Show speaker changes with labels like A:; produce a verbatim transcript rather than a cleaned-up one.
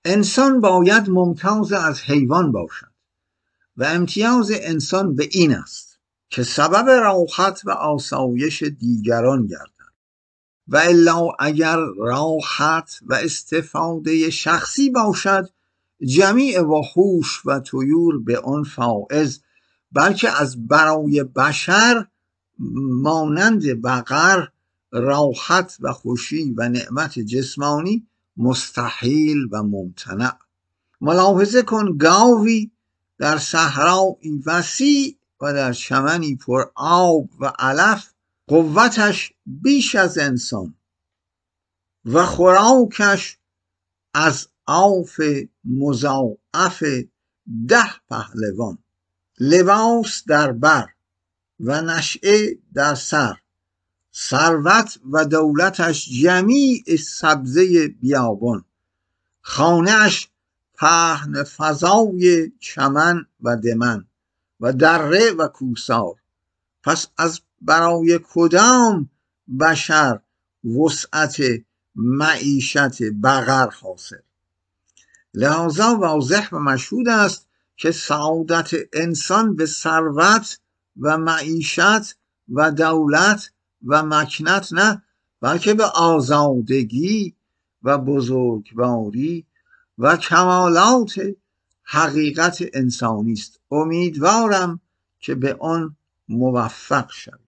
A: انسان باید ممتاز از حیوان باشد و امتیاز انسان به این است که سبب راحت و آسایش دیگران گردد و الا اگر راحت و استفاده شخصی باشد جمیع وحوش و طیور به آن فائز، بلکه از برای بشر مانند بقر راحت و خوشی و نعمت جسمانی مستحیل و ممتنع. ملاحظه کن گاوی در صحرایی وسیع و در چمنی پر آب و علف قوتش بیش از انسان و خوراکش از عاف مضاعف ده پهلوان، لباس در بر و نشعه در سر، ثروت و دولتش جمیع سبزه بیابان، خانه‌اش پهن فضای چمن و دمن و دره و کوسار. پس از برای کدام بشر وسعت معیشت بقر حاصل؟ لذا واضح و مشهود است که سعادت انسان به ثروت و معیشت و دولت و مکنت نه، بلکه به آزادگی و بزرگواری و کمالات حقیقت انسانی است. امیدوارم که به آن موفق شد.